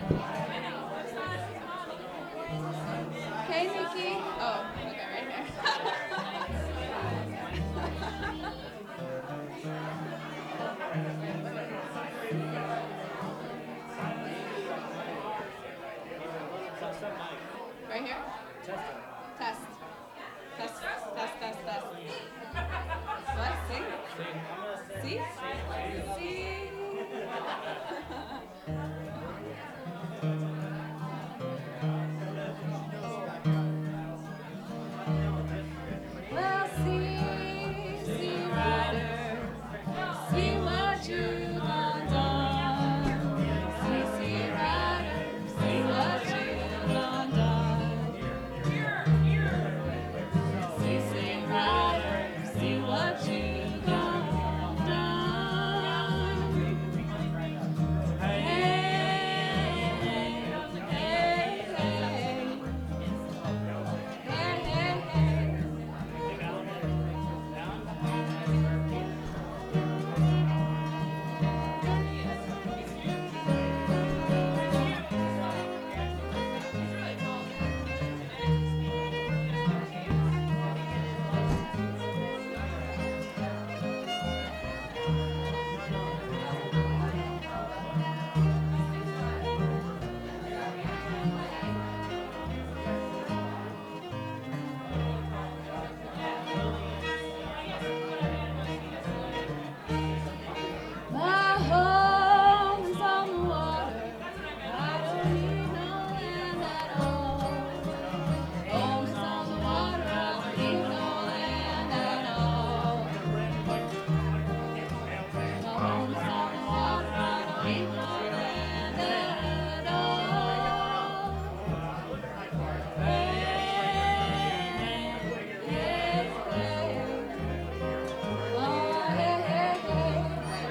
Hey, Nikki. Oh, okay, right here. Right here? Test. Test, test, test, test. What? Sing? See? See? Well, see, rider, see what you done done. See, rider, see what you done done. See, rider, see what you done done. Hey, hey, hey, hey, hey, hey. My home is on the water. I don't need no land at all. Home is on the water. I don't need no land at all. My home is on the water. I don't need no land at all. Hey, hey, hey. Oh, hey, hey, hey.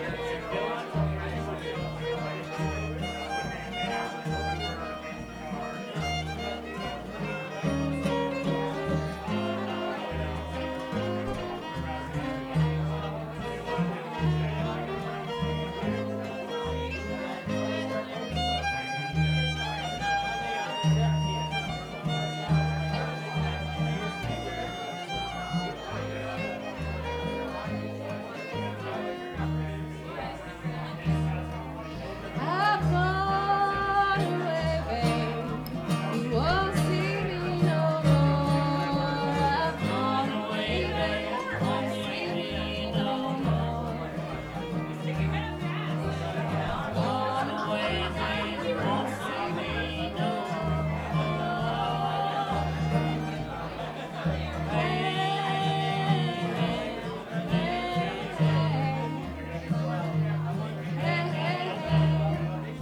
I've gone away, babe. You won't see me no more. I've gone away, babe. You won't see me no more. Gone away, babe. You won't see me no more. Hey, hey, hey, hey, hey, hey.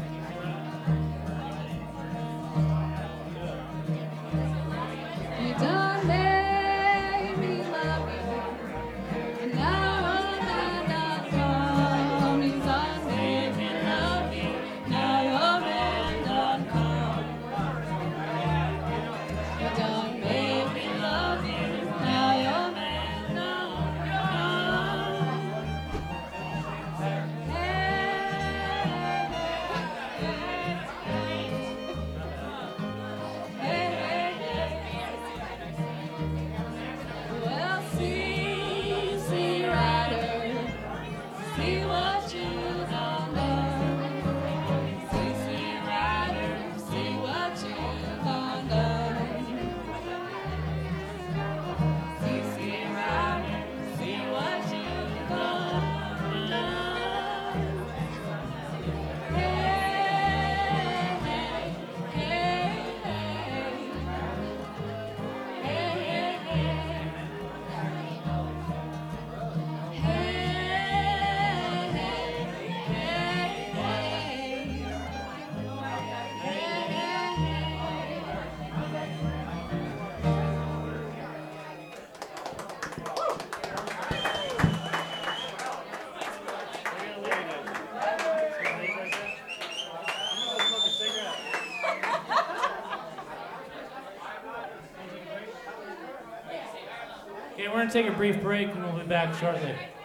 You done made me love you, and now I'm not gone. You done made me love you, now you're man.com. You done made me love you, now you're man.com. Hey, hey, hey. Well, see, rider, see what you done done. See, rider, see what you done done. See, rider, see what you done done. Hey, hey, hey, hey. Hey, hey, hey. Okay, we're going to take a brief break and we'll be back shortly.